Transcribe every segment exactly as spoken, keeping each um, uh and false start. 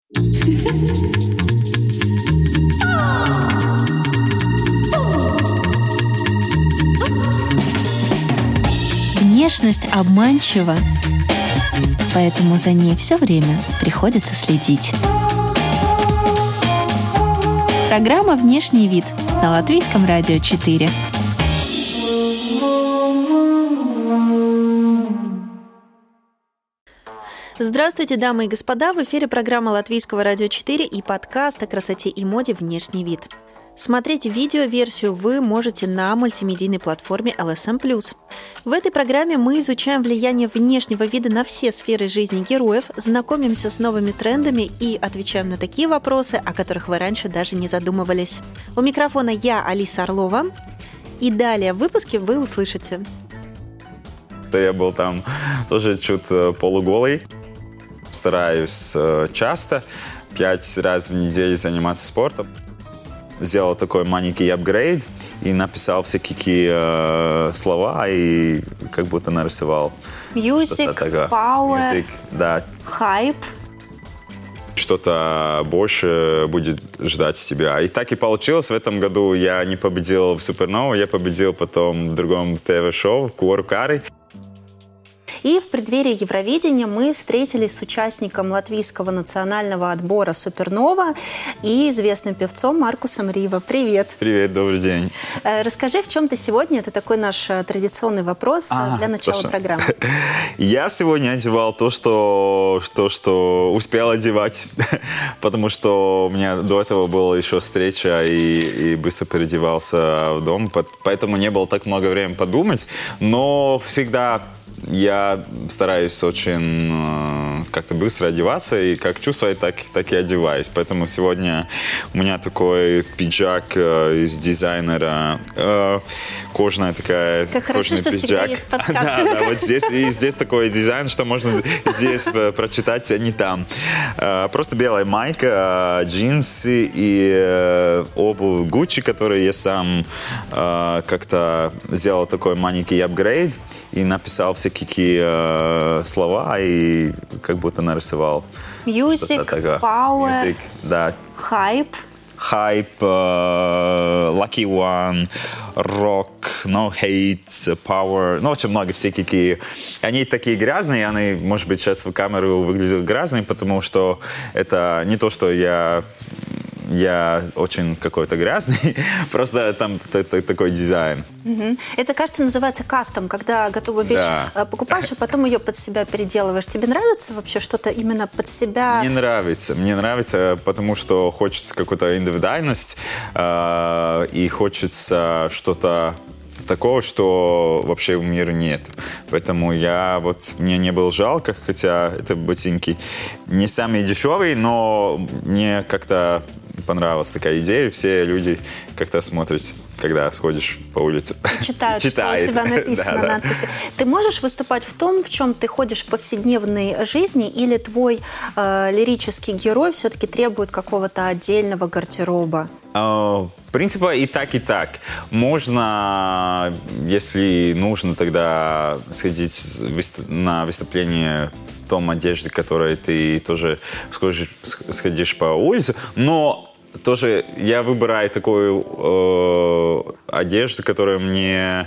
Внешность обманчива, поэтому за ней все время приходится следить. Программа «Внешний вид» на Латвийском радио четыре. Здравствуйте, дамы и господа! В эфире программа Латвийского радио четыре и подкаст о красоте и моде «Внешний вид». Смотреть видеоверсию вы можете на мультимедийной платформе эл эс эм плюс. В этой программе мы изучаем влияние внешнего вида на все сферы жизни героев, знакомимся с новыми трендами и отвечаем на такие вопросы, о которых вы раньше даже не задумывались. У микрофона я, Алиса Орлова, и далее в выпуске вы услышите. Я был там тоже чуть полуголый. Стараюсь часто, пять раз в неделю заниматься спортом. Сделал такой маленький апгрейд и написал всякие э, слова и как будто нарисовал. Music, power, Music, да. Hype. Что-то больше будет ждать тебя. И так и получилось. В этом году я не победил в Супернову, я победил потом в другом ТВ-шоу Куору Кари. И в преддверии Евровидения мы встретились с участником латвийского национального отбора «Супернова» и известным певцом Маркусом Рива. Привет! Привет, добрый день! Расскажи, в чем ты сегодня? Это такой наш традиционный вопрос а, для начала то, программы. Я сегодня одевал то, что, то, что успел одевать, потому что у меня до этого была еще встреча и, и быстро переодевался в дом, поэтому не было так много времени подумать, но всегда... Я стараюсь очень э, как-то быстро одеваться, и как чувствую, так, так и одеваюсь. Поэтому сегодня у меня такой пиджак э, из дизайнера, э, кожаная такая, как кожаный хорошо, пиджак. Что всегда есть подсказка. Да, да, вот здесь, и здесь такой дизайн, что можно здесь прочитать, а не там. Э, просто белая майка, джинсы и э, обувь Gucci, которую я сам э, как-то сделал такой маленький апгрейд и написал все какие э, слова и как будто нарисовал. Music, power, Music, да. Hype. Hype, uh, Lucky One, Rock, No Hate, Power. Ну, очень много все какие. Они такие грязные, они, может быть, сейчас в камеру выглядят грязные, потому что это не то, что я... Я очень какой-то грязный, просто там такой дизайн. Угу. Это, кажется, называется кастом, когда готовую вещь да. покупаешь, а потом ее под себя переделываешь. Тебе нравится вообще что-то именно под себя? Мне нравится. Мне нравится, потому что хочется какую-то индивидуальность э, и хочется что-то такого, что вообще в мире нет. Поэтому я вот, мне не было жалко, хотя это ботинки не самые дешевые, но мне как-то понравилась такая идея. Все люди как-то смотрят, когда сходишь по улице. Читают, Читают. Что у тебя написано, да, надписи. Да. Ты можешь выступать в том, в чем ты ходишь в повседневной жизни, или твой э, лирический герой все-таки требует какого-то отдельного гардероба? В принципе, и так, и так. Можно, если нужно, тогда сходить на выступление в том одежде, которой ты тоже сходишь, сходишь по улице, но тоже я выбираю такую э, одежду, которая мне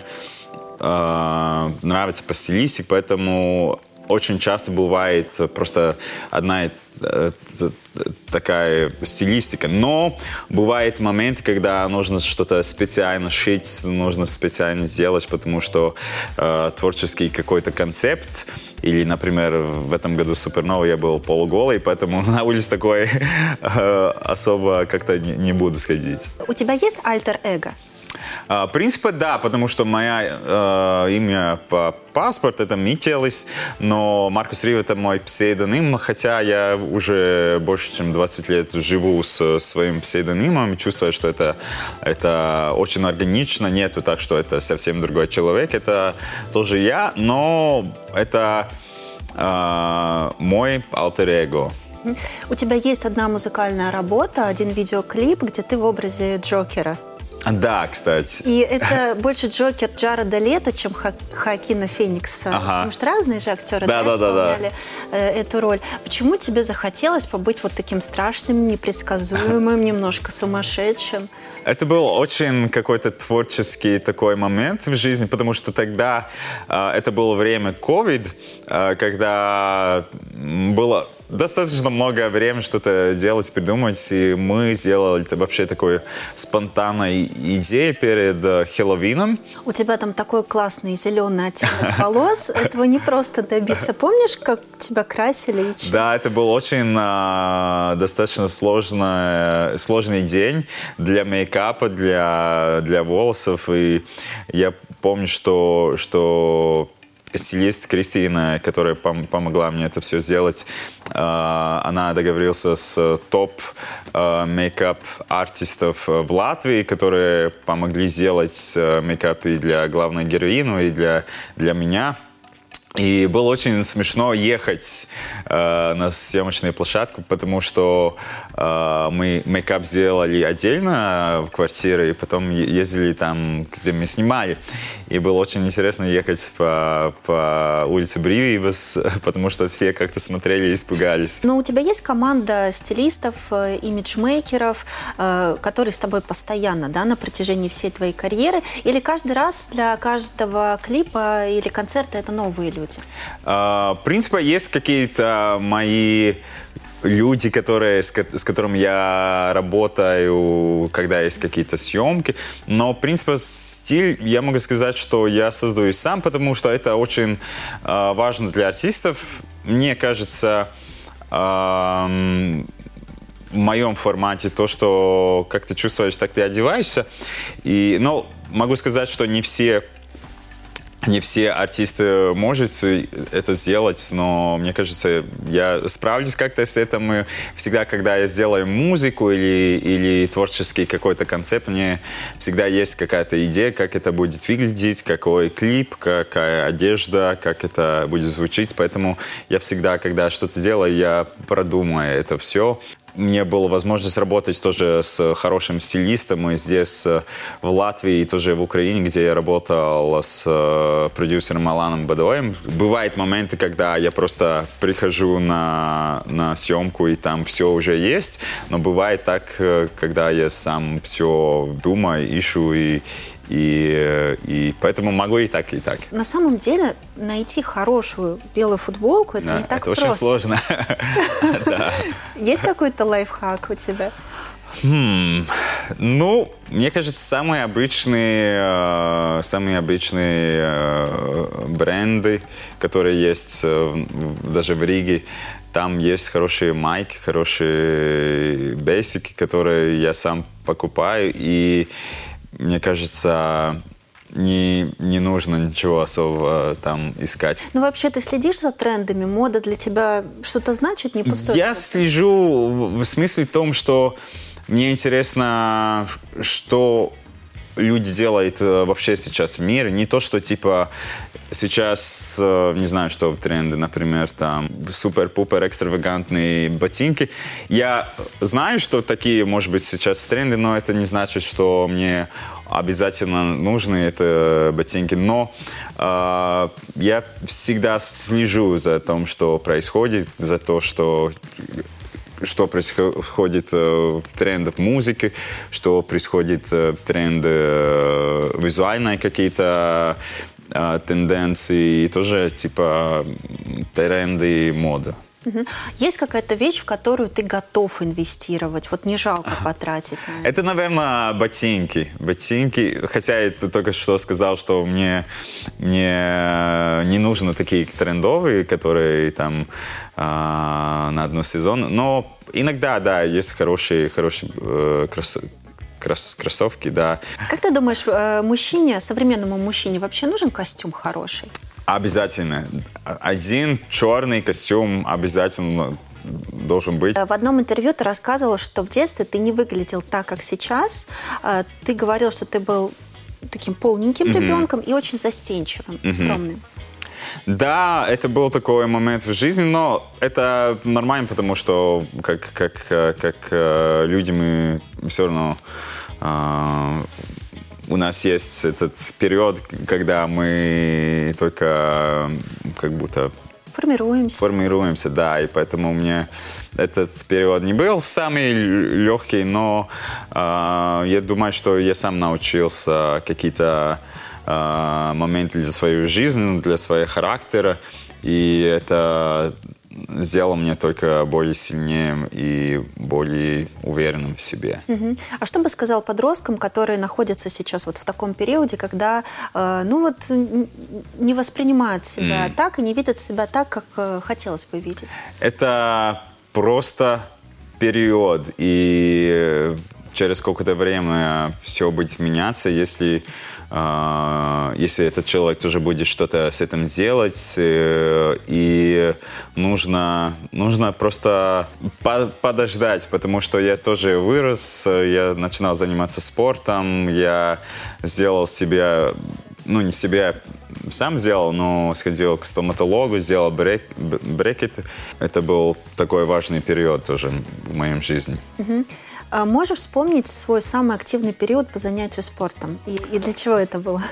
э, нравится по стилистике, поэтому очень часто бывает просто одна э, такая стилистика. Но бывают моменты, когда нужно что-то специально шить, нужно специально сделать, потому что э, творческий какой-то концепт, или, например, в этом году Супернова я был полуголый, поэтому на улице такой э, особо как-то не, не буду сходить. У тебя есть альтер-эго? В принципе, да, потому что мое э, имя по паспорту это Мителис, но Маркус Рив это мой псевдоним, хотя я уже больше чем двадцать лет живу с своим псевдонимом и чувствую, что это, это очень органично, нету так, что это совсем другой человек, это тоже я, но это э, мой альтер-эго. У тебя есть одна музыкальная работа, один видеоклип, где ты в образе Джокера. Да, кстати. И это больше Джокер Джареда Лето, чем Ха- Хоакина Феникса. Ага. Потому что разные же актеры да, да, да, исполняли да. эту роль. Почему тебе захотелось побыть вот таким страшным, непредсказуемым, немножко сумасшедшим? Это был очень какой-то творческий такой момент в жизни, потому что тогда э, это было время ковид, э, когда было достаточно много времени что-то делать, придумать, и мы сделали вообще такой спонтанной идеей перед э, Хэллоуином. У тебя там такой классный зеленый оттенок волос, этого не просто добиться. Помнишь, как тебя красили и чем? Да, это был очень э, достаточно сложный, сложный день для мейкапа, для, для волосов, и я помню, что, что стилист Кристина, которая пом- помогла мне это все сделать, э, она договорилась с топ э, мейкап-артистов в Латвии, которые помогли сделать э, мейкап и для главной героини, и для, для меня. И было очень смешно ехать э, на съемочную площадку, потому что э, мы мейкап сделали отдельно в квартире, и потом ездили там, где мы снимали. И было очень интересно ехать по, по улице Бривибас, потому что все как-то смотрели и испугались. Но у тебя есть команда стилистов, имиджмейкеров, э, которые с тобой постоянно, да, на протяжении всей твоей карьеры? Или каждый раз для каждого клипа или концерта это новые люди? В принципе, есть какие-то мои люди, которые, с, с которыми я работаю, когда есть какие-то съемки. Но, в принципе, стиль, я могу сказать, что я создаю сам, потому что это очень э, важно для артистов. Мне кажется, э, в моем формате то, что как ты чувствуешь, так ты одеваешься. И, но могу сказать, что не все Не все артисты могут это сделать, но мне кажется, я справлюсь как-то с этим. И всегда, когда я сделаю музыку или, или творческий какой-то концепт, мне всегда есть какая-то идея, как это будет выглядеть, какой клип, какая одежда, как это будет звучать. Поэтому я всегда, когда что-то делаю, я продумаю это все. Мне была возможность работать тоже с хорошим стилистом и здесь, в Латвии, и тоже в Украине, где я работал с продюсером Аланом Бадоем. Бывают моменты, когда я просто прихожу на, на съемку, и там все уже есть, но бывает так, когда я сам все думаю, ищу, и, и, и поэтому могу и так, и так. На самом деле найти хорошую белую футболку — это да, не так это просто. очень сложно. Есть какой-то лайфхак у тебя? Hmm. Ну, мне кажется, самые обычные, э, самые обычные э, бренды, которые есть э, даже в Риге, там есть хорошие майки, хорошие бейсики, которые я сам покупаю, и мне кажется, Не, не нужно ничего особо там искать. Ну, вообще, ты следишь за трендами? Мода для тебя что-то значит, не пустой? Я способ? слежу в смысле том, что мне интересно, что люди делают вообще сейчас в мире. Не то, что типа сейчас, не знаю, что в тренде, например, там супер-пупер экстравагантные ботинки. Я знаю, что такие, может быть, сейчас в тренде, но это не значит, что мне обязательно нужны это ботинки. Но э, я всегда слежу за тем, что происходит, за то, что что происходит в трендах музыки, что происходит в трендах визуальные какие-то тенденции, и тоже типа тренды моды. Угу. Есть какая-то вещь, в которую ты готов инвестировать? Вот не жалко потратить на это? Это, наверное, ботинки. Ботинки. Хотя я только что сказал, что мне, мне не нужны такие трендовые, которые там э, на одну сезон. Но иногда, да, есть хорошие, хорошие э, красоты. Крос- кроссовки, да. Как ты думаешь, мужчине, современному мужчине вообще нужен костюм хороший? Обязательно. Один черный костюм обязательно должен быть. В одном интервью ты рассказывал, что в детстве ты не выглядел так, как сейчас. Ты говорил, что ты был таким полненьким mm-hmm. ребенком и очень застенчивым, mm-hmm. скромным. Да, это был такой момент в жизни, но это нормально, потому что как, как, как люди мы все равно у нас есть этот период, когда мы только как будто формируемся. Формируемся, да, и поэтому мне этот период не был самый легкий, но э, я думаю, что я сам научился какие-то э, моменты для своей жизни, для своего характера, и это сделало меня только более сильнее и более уверенным в себе. Угу. А что бы сказал подросткам, которые находятся сейчас вот в таком периоде, когда э, ну вот не воспринимают себя mm. так и не видят себя так, как э, хотелось бы видеть? Это просто период, и через какое-то время все будет меняться, если Uh, если этот человек тоже будет что-то с этим делать, uh, и нужно, нужно просто по- подождать, потому что я тоже вырос, я начинал заниматься спортом, я сделал себе, ну не себя сам сделал, но сходил к стоматологу, сделал брек, брекет. Это был такой важный период тоже в моей жизни. Uh-huh. Можешь вспомнить свой самый активный период по занятию спортом? И, и для чего это было?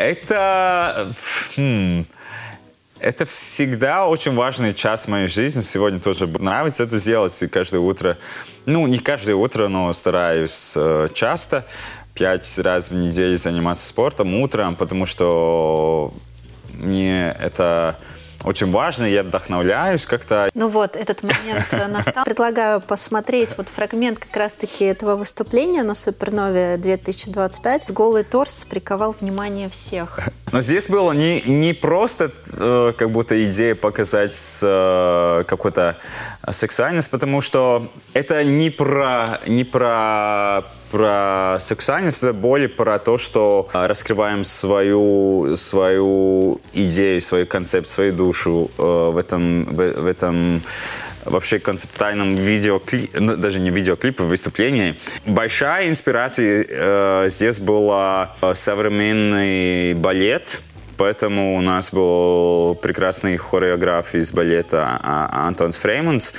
Это... Хм, это всегда очень важный час в моей жизни. Сегодня тоже нравится это делать. И каждое утро... Ну, не каждое утро, но стараюсь часто. Пять раз в неделю заниматься спортом утром, потому что мне это... очень важно, я вдохновляюсь как-то. Ну вот, этот момент настал. Предлагаю посмотреть вот фрагмент как раз-таки этого выступления на Супернове две тысячи двадцать пять. Голый торс приковал внимание всех. Но здесь было не, не просто э, как будто идея показать э, какую-то сексуальность, потому что это не про, не про, про сексуальность, это более про то, что раскрываем свою, свою идею, свой концепт, свою душу э, в этом, в, в этом вообще концептуальном видеоклипе, ну, даже не видеоклипе, выступлении. Большая инспирация э, здесь была современный балет, поэтому у нас был прекрасный хореограф из балета Антон Фрейманс,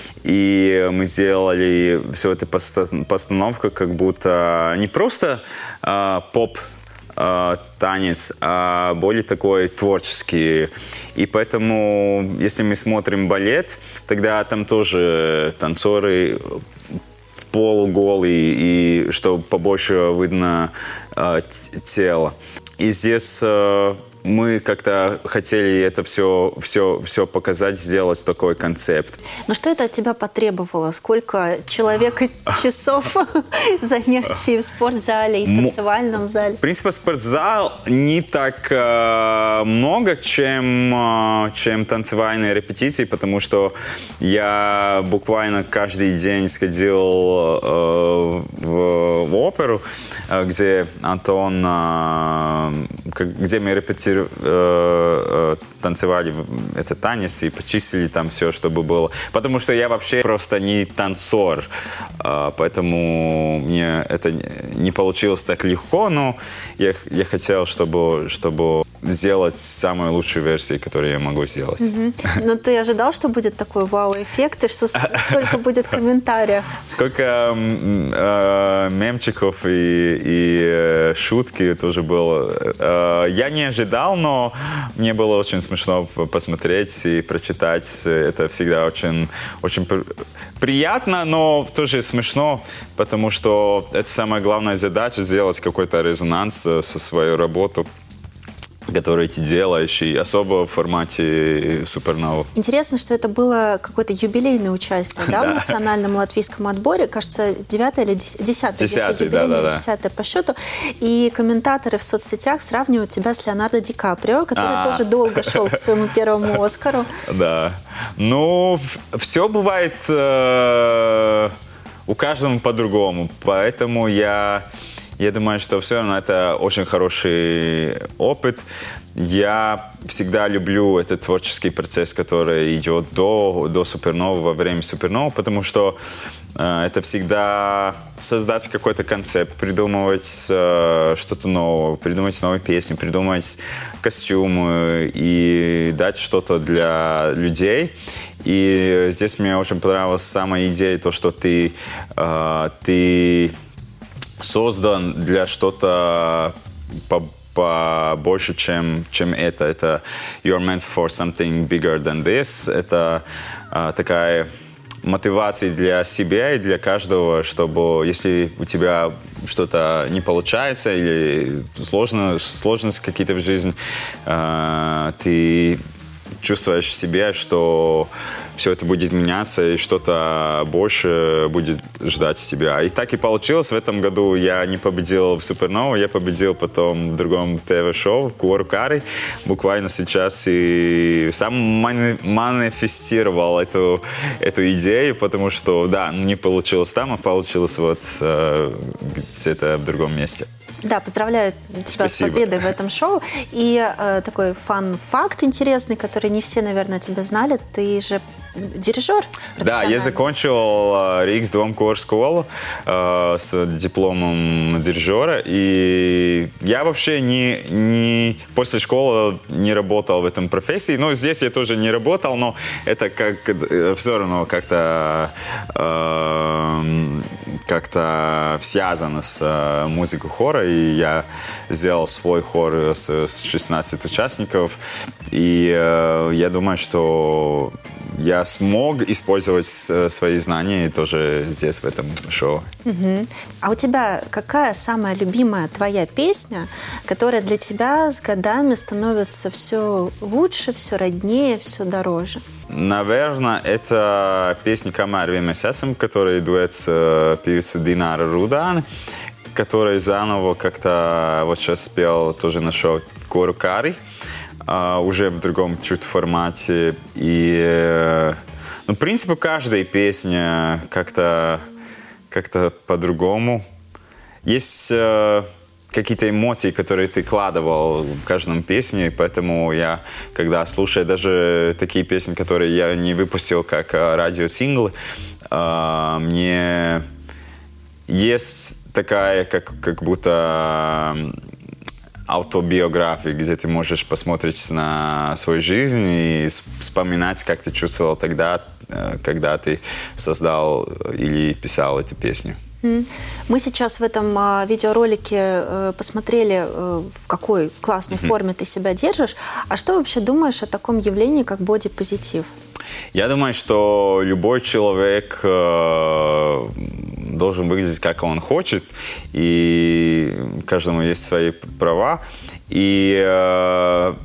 и мы сделали всю эту постановку как будто не просто э, поп, танец, а более такой творческий. И поэтому, если мы смотрим балет, тогда там тоже танцоры полуголые, и чтобы побольше видно э, тело. И здесь э, мы как-то хотели это все, все, все показать, сделать такой концепт. Но что это от тебя потребовало? Сколько человек часов занятий в спортзале и в танцевальном зале? В принципе, спортзал не так э, много, чем, э, чем танцевальные репетиции, потому что я буквально каждый день сходил э, в, в оперу, э, где Антон, э, где мы репетировали, танцевали этот танец и почистили там все, чтобы было. Потому что я вообще просто не танцор, поэтому мне это не получилось так легко, но я, я хотел, чтобы, чтобы сделать самую лучшую версию, которую я могу сделать. Mm-hmm. Но ты ожидал, что будет такой вау-эффект, и что столько будет комментариев? Сколько э, мемчиков и, и шутки тоже было. Э, я не ожидал, но мне было очень смешно посмотреть и прочитать. Это всегда очень, очень приятно, но тоже смешно, потому что это самая главная задача — сделать какой-то резонанс со своей работой, который ты делаешь, и особо в формате Супернова. Интересно, что это было какое-то юбилейное участие, да, в национальном латвийском отборе. Кажется, девятое или десятое, если юбилейное, десятое по счету. И комментаторы в соцсетях сравнивают тебя с Леонардо Ди Каприо, который А-а-а. тоже долго шел к своему первому Оскару. Да. Ну, все бывает э, у каждого по-другому, поэтому я... Я думаю, что все равно это очень хороший опыт. Я всегда люблю этот творческий процесс, который идет до, до Супернова, во время Супернова, потому что э, это всегда создать какой-то концепт, придумывать э, что-то новое, придумать новые песни, придумать костюмы и дать что-то для людей. И здесь мне очень понравилась сама идея, то, что ты, э, ты создан для что-то по побольше, чем, чем это. Это you're meant for something bigger than this. Это а, такая мотивация для себя и для каждого, чтобы если у тебя что-то не получается или сложно, сложности какие-то в жизни, а, ты чувствуешь в себе, что все это будет меняться и что-то больше будет ждать тебя. И так и получилось. В этом году я не победил в Супернову, я победил потом в другом ТВ-шоу Куору Кари. Буквально сейчас и сам мани- манифестировал эту, эту идею, потому что, да, не получилось там, а получилось вот э, где-то в другом месте. Да, поздравляю тебя Спасибо. С победой в этом шоу. И э, такой фан-факт интересный, который не все, наверное, тебя знали. Ты же дирижер. Да, я закончил Ригс Дом Кор школу э, с дипломом дирижера. И я вообще не, не после школы не работал в этом профессии. Ну, здесь я тоже не работал, но это как все равно как-то э, как-то связано с э, музыкой хора. И я сделал свой хор с, с шестнадцати участников. И э, я думаю, что я смог использовать свои знания тоже здесь, в этом шоу. Угу. А у тебя какая самая любимая твоя песня, которая для тебя с годами становится все лучше, все роднее, все дороже? Наверное, это песня «Камар вимес эсам», которая дуэт с певицей Динара Рудан, который заново как-то вот сейчас спел тоже на шоу «Куору Кари». Uh, уже в другом чуть формате. И, uh, ну, в принципе, каждая песня как-то, как-то по-другому. Есть uh, какие-то эмоции, которые ты вкладывал в каждом песне, поэтому я, когда слушаю даже такие песни, которые я не выпустил как uh, радиосинглы, uh, мне есть такая, как, как будто... автобиографии, где ты можешь посмотреть на свою жизнь и вспоминать, как ты чувствовал тогда, когда ты создал или писал эту песню. Мы сейчас в этом а, видеоролике а, посмотрели, а, в какой классной mm-hmm. форме ты себя держишь. А что вообще думаешь о таком явлении, как бодипозитив? Я думаю, что любой человек э, должен выглядеть, как он хочет, и каждому есть свои права. И э,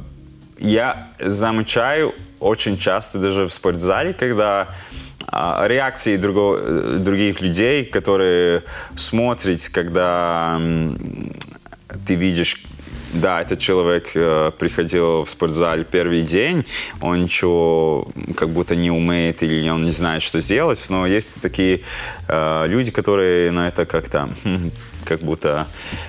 я замечаю очень часто даже в спортзале, когда э, реакции друго, других людей, которые смотрят, когда э, ты видишь, да, этот человек э, приходил в спортзал первый день, он ничего как будто не умеет или он не знает, что сделать, но есть такие э, люди, которые на это как-то как будто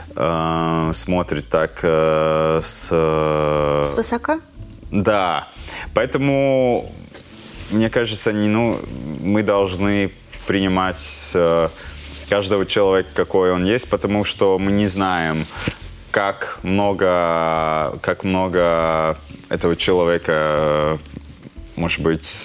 э, смотрят так э, с... Э, Свысока? Да, поэтому, мне кажется, не, ну, мы должны принимать э, каждого человека, какой он есть, потому что мы не знаем, как много, как много этого человека, может быть,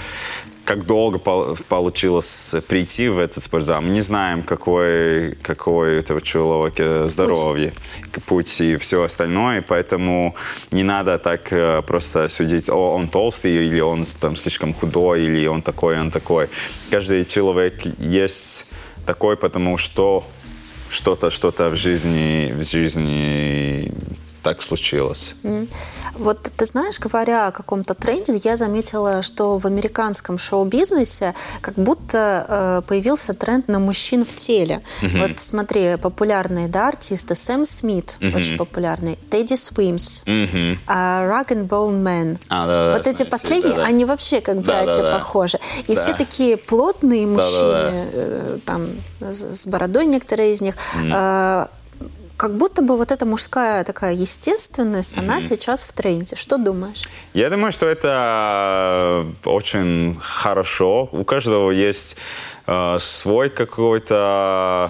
как долго получилось прийти в этот спортзал. Мы не знаем, какой, какой у этого человека здоровье, путь. путь и все остальное, поэтому не надо так просто судить, о, он толстый, или он там слишком худой, или он такой, он такой. Каждый человек есть такой, потому что что-то, что-то в жизни, в жизни так случилось. Mm. Вот ты знаешь, говоря о каком-то тренде, я заметила, что в американском шоу-бизнесе как будто э, появился тренд на мужчин в теле. Mm-hmm. Вот смотри, популярные, да, артисты: Сэм Смит, mm-hmm. очень популярный, Тедди Свимс, mm-hmm. uh, Rag and Bone Man. А, да, вот да, эти да, последние, да, да. они вообще как братья да, да, похожи. И да. все такие плотные мужчины, да, да, да. Э, там с бородой некоторые из них. Mm-hmm. Э, Как будто бы вот эта мужская такая естественность, mm-hmm. она сейчас в тренде. Что думаешь? Я думаю, что это очень хорошо. У каждого есть э, свой какой-то...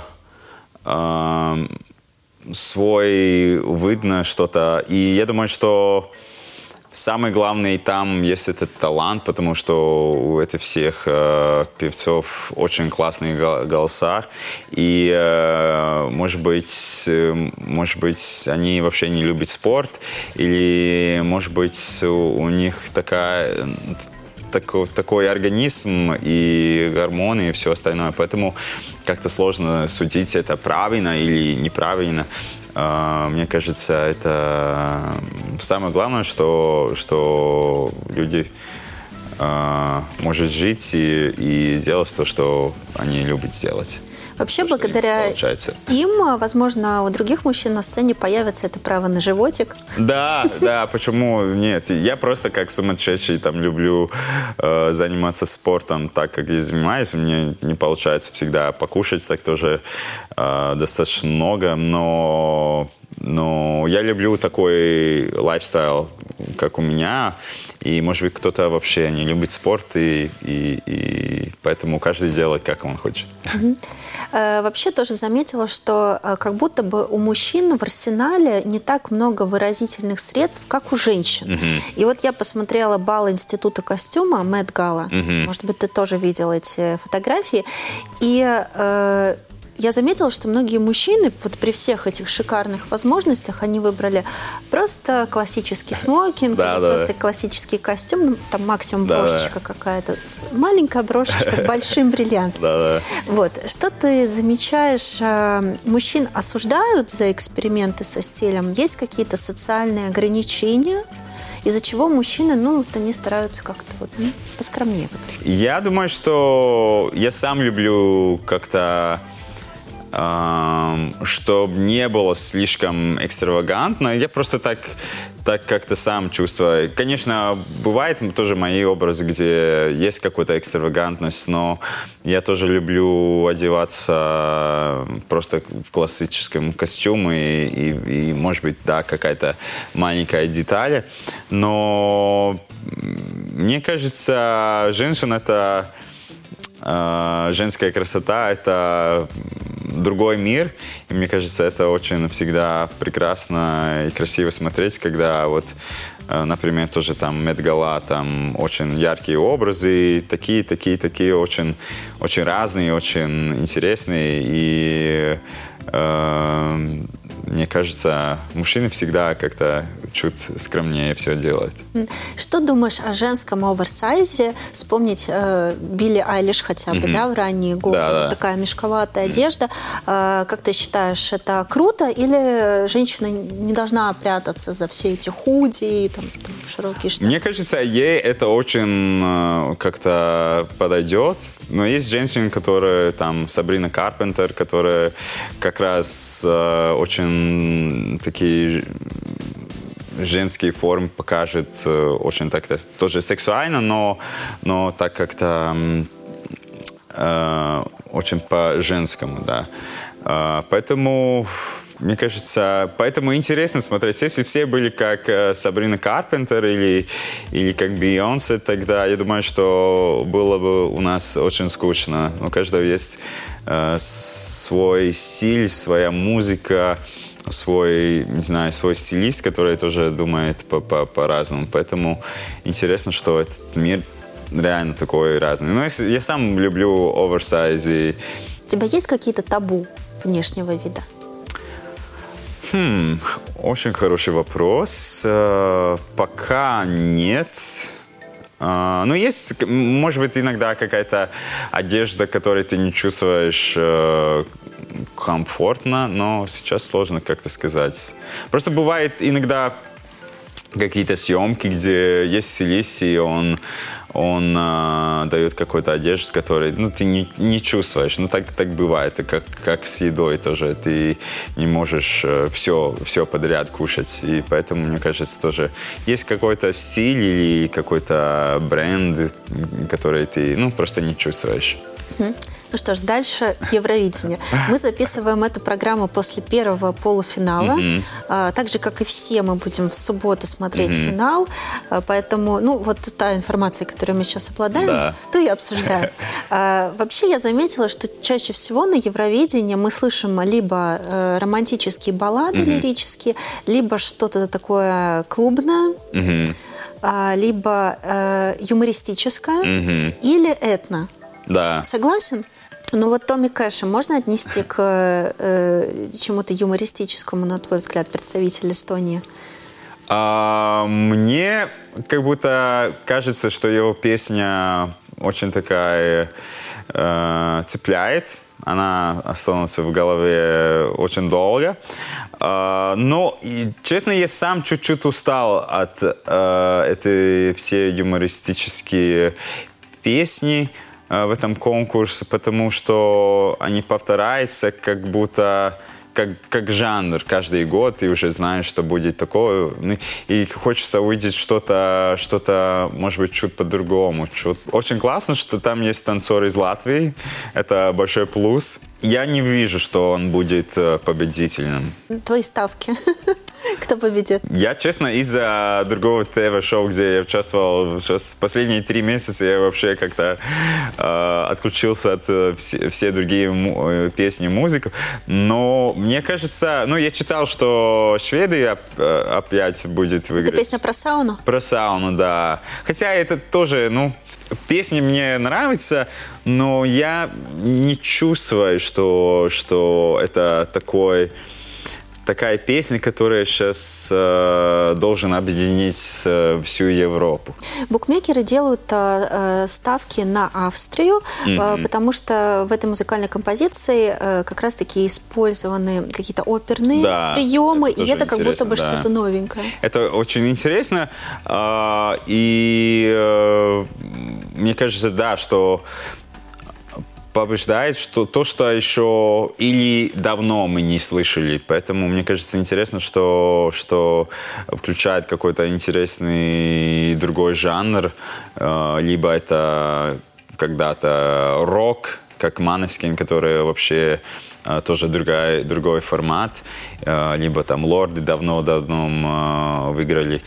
Э, свой видно что-то. И я думаю, что самый главный там есть этот талант, потому что у этих всех э, певцов очень классные голоса. И, э, может быть, э, может быть, они вообще не любят спорт, или, может быть, у, у них такая... Такой, такой организм и гормоны и все остальное. Поэтому как-то сложно судить, это правильно или неправильно. Мне кажется, это самое главное, что, что люди могут жить и, и сделать то, что они любят делать. Вообще, то, благодаря им, возможно, у других мужчин на сцене появится это право на животик. Да, да, почему нет? Я просто как сумасшедший там люблю э, заниматься спортом так, как я занимаюсь. Мне не получается всегда покушать, так тоже э, достаточно много, но... Но я люблю такой лайфстайл, как у меня, и, может быть, кто-то вообще не любит спорт, и, и, и поэтому каждый делает, как он хочет. Угу. Э, вообще тоже заметила, что э, как будто бы у мужчин в арсенале не так много выразительных средств, как у женщин. Угу. И вот я посмотрела бал Института костюма Met Gala. Угу. Может быть, ты тоже видела эти фотографии. И... Э, Я заметила, что многие мужчины вот при всех этих шикарных возможностях они выбрали просто классический смокинг, да, или да. просто классический костюм, ну, там максимум да, брошечка да. какая-то, маленькая брошечка с большим бриллиантом. Да, да. Вот. Что ты замечаешь, мужчин осуждают за эксперименты со стилем? Есть какие-то социальные ограничения, из-за чего мужчины, ну, вот они стараются как-то вот, ну, поскромнее выбрать? Я думаю, что я сам люблю как-то... чтобы не было слишком экстравагантно. Я просто так, так как-то сам чувствую. Конечно, бывают тоже мои образы, где есть какая-то экстравагантность, но я тоже люблю одеваться просто в классическом костюме и, и, и может быть, да, какая-то маленькая деталь. Но мне кажется, женщина — это женская красота, это другой мир. И мне кажется, это очень всегда прекрасно и красиво смотреть, когда вот, например, тоже там Met Gala, там очень яркие образы, такие, такие, такие, очень, очень разные, очень интересные. И э, мне кажется, мужчины всегда как-то чуть скромнее все делают. Что думаешь о женском оверсайзе? Вспомнить э, Билли Айлиш хотя бы, mm-hmm. да, в ранние годы. Да, да. Такая мешковатая mm-hmm. одежда. Э, как ты считаешь, это круто? Или женщина не должна прятаться за все эти худи, там, там, широкие штаны? Мне кажется, ей это очень э, как-то подойдет. Но есть женщины, которые, там, Сабрина Карпентер, которая как раз э, очень такие... женские формы покажет э, очень так-то тоже сексуально, но, но так как-то э, очень по-женскому, да. Э, поэтому, мне кажется, поэтому интересно смотреть. Если все были как э, Сабрина Карпентер или, или как Бейонсе, тогда я думаю, что было бы у нас очень скучно. У каждого есть э, свой стиль, своя музыка, свой, не знаю, свой стилист, который тоже думает по-разному. Поэтому интересно, что этот мир реально такой разный. Но я, я сам люблю оверсайз. И... У тебя есть какие-то табу внешнего вида? Хм, очень хороший вопрос. Пока нет. Но есть, может быть, иногда какая-то одежда, которой ты не чувствуешь комфортно, но сейчас сложно как-то сказать. Просто бывает иногда какие-то съемки, где есть стилист, и он, он э, дает какую-то одежду, которую ну, ты не, не чувствуешь. Ну, так, так бывает. И как, как с едой тоже. Ты не можешь э, все, все подряд кушать. И поэтому, мне кажется, тоже есть какой-то стиль или какой-то бренд, который ты ну, просто не чувствуешь. Ну что ж, дальше Евровидение. Мы записываем эту программу после первого полуфинала. Mm-hmm. А, так же, как и все, мы будем в субботу смотреть mm-hmm. финал. А, поэтому, ну, вот та информация, которую мы сейчас обладаем, да. то и обсуждаем. А, вообще, я заметила, что чаще всего на Евровидении мы слышим либо э, романтические баллады mm-hmm. лирические, либо что-то такое клубное. Mm-hmm. а, либо э, юмористическое Мгм. или этно. Да. Согласен? Ну вот Томми Кэша можно отнести к э, чему-то юмористическому, на твой взгляд, представитель Эстонии? А, мне как будто кажется, что его песня очень такая э, цепляет. Она останется в голове очень долго. А, но, и, честно, я сам чуть-чуть устал от э, этой все юмористические песни э, в этом конкурсе, потому что они повторяются как будто как, как жанр каждый год, и уже знаешь, что будет такое. Ну, и хочется увидеть что-то, что-то, может быть, чуть по-другому. Чуть. Очень классно, что там есть танцор из Латвии. Это большой плюс. Я не вижу, что он будет победителем. Твои ставки. Кто победит? Я, честно, из-за другого ТВ-шоу, где я участвовал сейчас последние три месяца, я вообще как-то э, отключился от э, все, все другие му- песни, музыку. Но мне кажется, ну, я читал, что шведы оп- опять будет выиграть. Это песня про сауну? Про сауну, да. Хотя это тоже, ну, песни мне нравятся, но я не чувствую, что, что это такой... Такая песня, которая сейчас э, должен объединить э, всю Европу. Букмекеры делают э, ставки на Австрию, mm-hmm. э, потому что в этой музыкальной композиции э, как раз-таки использованы какие-то оперные да, приемы, это и это как будто бы да. что-то новенькое. Это очень интересно. Э, и э, мне кажется, да, что побеждает что то, что еще или давно мы не слышали. Поэтому мне кажется интересно, что, что включает какой-то интересный другой жанр. Либо это когда-то рок, как Måneskin, который вообще тоже другой, другой формат. Либо там Лорды давно-давно выиграли.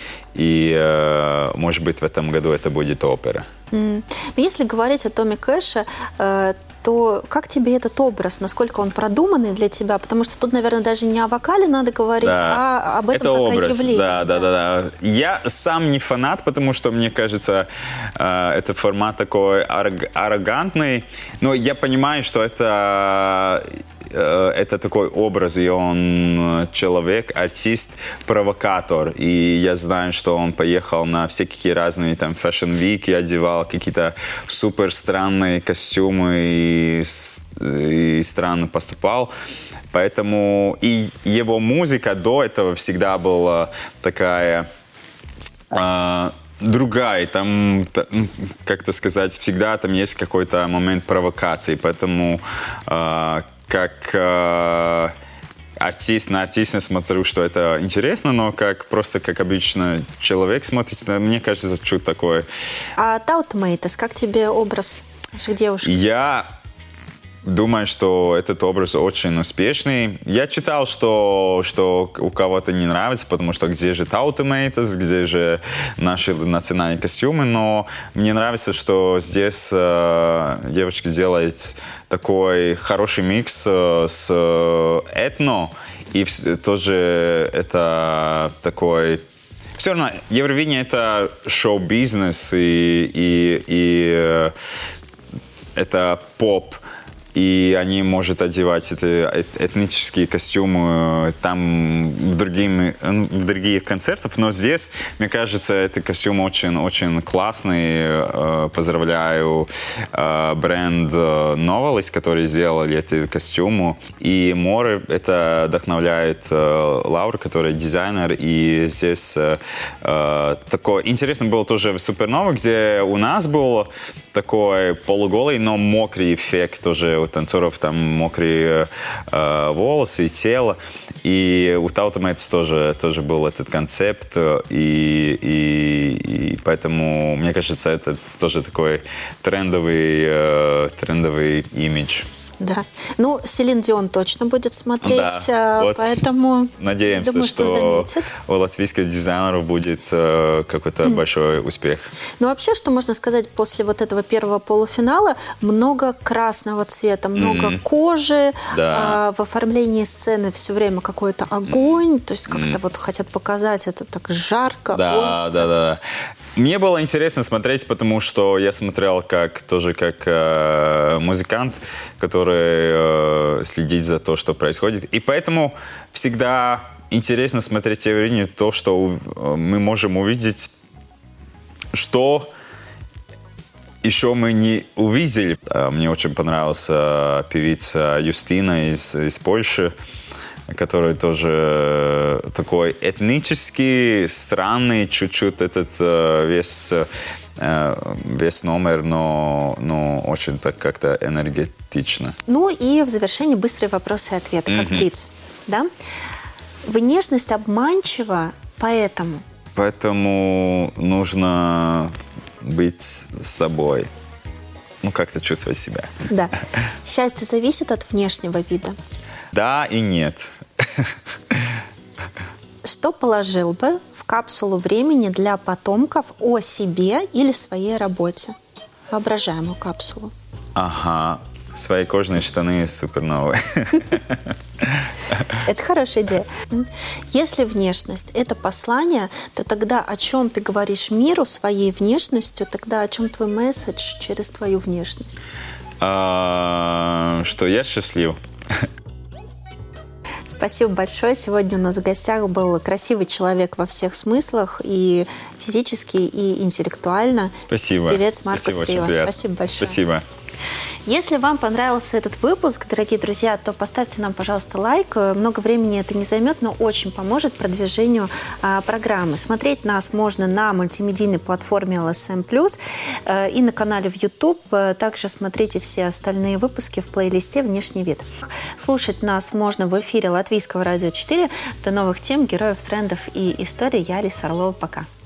И, может быть, в этом году это будет опера. Mm. Но если говорить о Томми Кэше, то как тебе этот образ, насколько он продуманный для тебя? Потому что тут, наверное, даже не о вокале надо говорить, да. а об этом это как образ, о явлении. Да, да, да, да. Я сам не фанат, потому что, мне кажется, это формат такой аррогантный. Но я понимаю, что это... это такой образ, и он человек, артист, провокатор. И я знаю, что он поехал на всякие разные там фэшн-вики, одевал какие-то супер странные костюмы и, и странно поступал. Поэтому и его музыка до этого всегда была такая... Э, другая, там, как-то сказать, всегда там есть какой-то момент провокации. Поэтому... Э, как э, артист на артиста смотрю, что это интересно, но как просто как обычно человек смотрит, мне кажется, чуть такое. А Tautmeitas, как тебе образ наших девушек? Я думаю, что этот образ очень успешный. Я читал, что, что у кого-то не нравится, потому что где же Tautmeitas, где же наши национальные костюмы, но мне нравится, что здесь э, девочки делают такой хороший микс э, с этно, и тоже это такой... Все равно Евровидение — это шоу-бизнес, и, и, и э, это поп. И они могут одевать эти этнические костюмы там в, другими, в других концертах. Но здесь, мне кажется, этот костюм очень-очень классный. Поздравляю бренд Novelis, которые сделали эти костюмы. И море это вдохновляет Лаура, которая дизайнер. И здесь такое... Интересно было тоже в Супернова, где у нас был такой полуголый, но мокрый эффект тоже. У танцоров там мокрые э, волосы и тело. И у Tautmeitas тоже, тоже был этот концепт. И, и, и поэтому, мне кажется, это тоже такой трендовый, э, трендовый имидж. Да. Ну, Селин Дион точно будет смотреть, да, вот поэтому надеемся, думаю, что, что заметит. У латвийских дизайнеров будет э, какой-то mm. большой успех. Ну, вообще, что можно сказать после вот этого первого полуфинала? Много красного цвета, много mm. кожи, да. э, в оформлении сцены все время какой-то огонь, mm. то есть как-то mm. вот хотят показать это так жарко, да, остро. Да, да, да. Мне было интересно смотреть, потому что я смотрел как тоже как э, музыкант, который э, следит за то, что происходит. И поэтому всегда интересно смотреть Евровидение, то, что мы можем увидеть, что еще мы не увидели. Мне очень понравилась певица Юстина из, из Польши, который тоже такой этнический, странный чуть-чуть этот весь, весь номер, но, но очень так как-то энергетично. Ну и в завершении быстрые вопросы и ответы, как Mm-hmm. блиц. Да? Внешность обманчива, поэтому... Поэтому нужно быть собой. Ну, как-то чувствовать себя. Да. Счастье зависит от внешнего вида. Да и нет. Что положил бы в капсулу времени для потомков о себе или своей работе? Воображаемую капсулу. Ага. Свои кожаные штаны супер новые. Это хорошая идея. Если внешность – это послание, то тогда о чем ты говоришь миру своей внешностью, тогда о чем твой месседж через твою внешность? А, что я счастлив. Спасибо большое. Сегодня у нас в гостях был красивый человек во всех смыслах, и физически, и интеллектуально. Спасибо. Певец Маркус Спасибо, Рива. Спасибо большое. Спасибо. Если вам понравился этот выпуск, дорогие друзья, то поставьте нам, пожалуйста, лайк. Много времени это не займет, но очень поможет продвижению а, программы. Смотреть нас можно на мультимедийной платформе эл эс эм плюс а, и на канале в YouTube. Также смотрите все остальные выпуски в плейлисте «Внешний вид». Слушать нас можно в эфире Латвийского радио четыре. До новых тем, героев, трендов и историй. Я Алиса Орлова. Пока.